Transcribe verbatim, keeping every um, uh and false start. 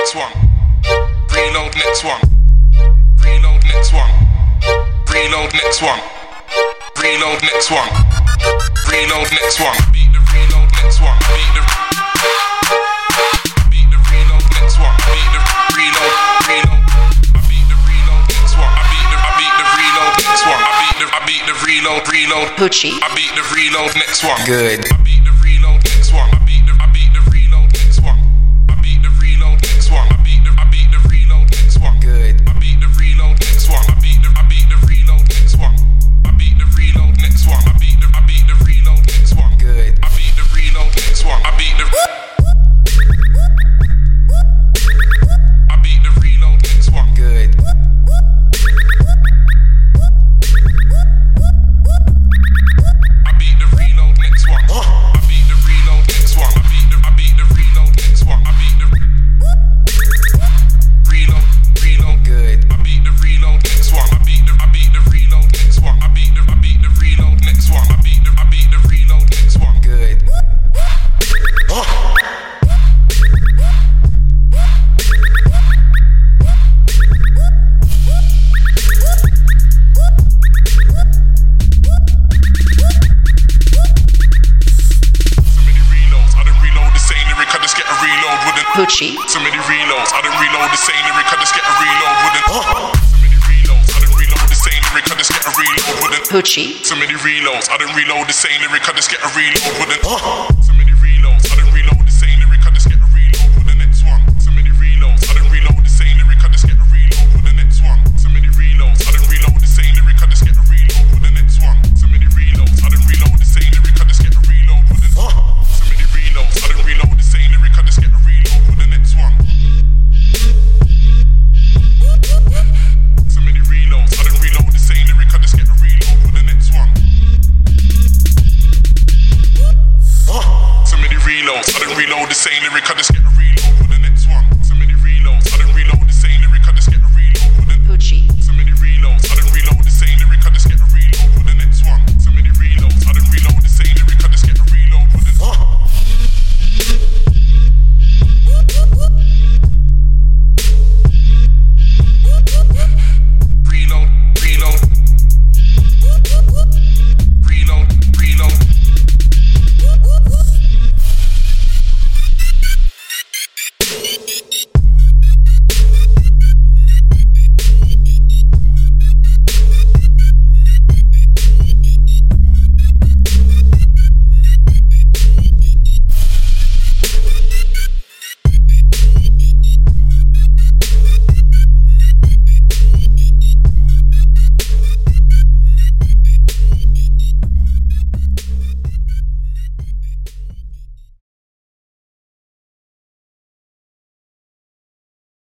next one. Reload next one. Reload next one. Reload next one. Reload next one. Reload next one. Beat the reload next one. Beat the Beat the reload next one. Beat the reload. Reload. I beat the reload next one. I beat the I beat the reload next one. I beat the I beat the reload. Reload. Poochie. I beat the reload next one. Good. I beat the reload next one. I beat the I beat the reload next one. I beat the reload next one. I beat the I beat the reload next one. Good. I beat the reload next one. I beat the I beat the reload next one. I beat the reload next one. I beat the I beat the reload next one. Good. I beat the reload next one. I beat the I beat the reload next one. Good. I beat the reload next one. I beat the reload next one. I beat the I beat the reload next one. I beat the reload reload. Good. I beat the reload next one. I beat the I beat the reload next one. I beat the I beat the reload next one. I beat the I beat the reload next one. Good. So many reloads, I done reload the same lyric, I just get a reload with it. Poochie. So many reloads, I done reload the same lyric, I just get a reload with it. So many reloads, I done reload the same lyric, I just get a reload with it. Poochie. So many reloads, I done reload the same lyric, I just get a reload with it. So many reloads, I done reload the same lyric, I just get a reload with the next one. So many reloads, I done reload the same lyric, I just get a reload with the next one. So many reloads, I done reload the same lyric, I just get a reload with the next one. So many reloads, I done reload the same lyric, I just get a reload with the So many reloads, I done reload the same lyric, I just get a reload with the next one. So many reloads, I done reload the same lyric, I just get a reload with the next one. So many reloads, I done reload the same lyric, I just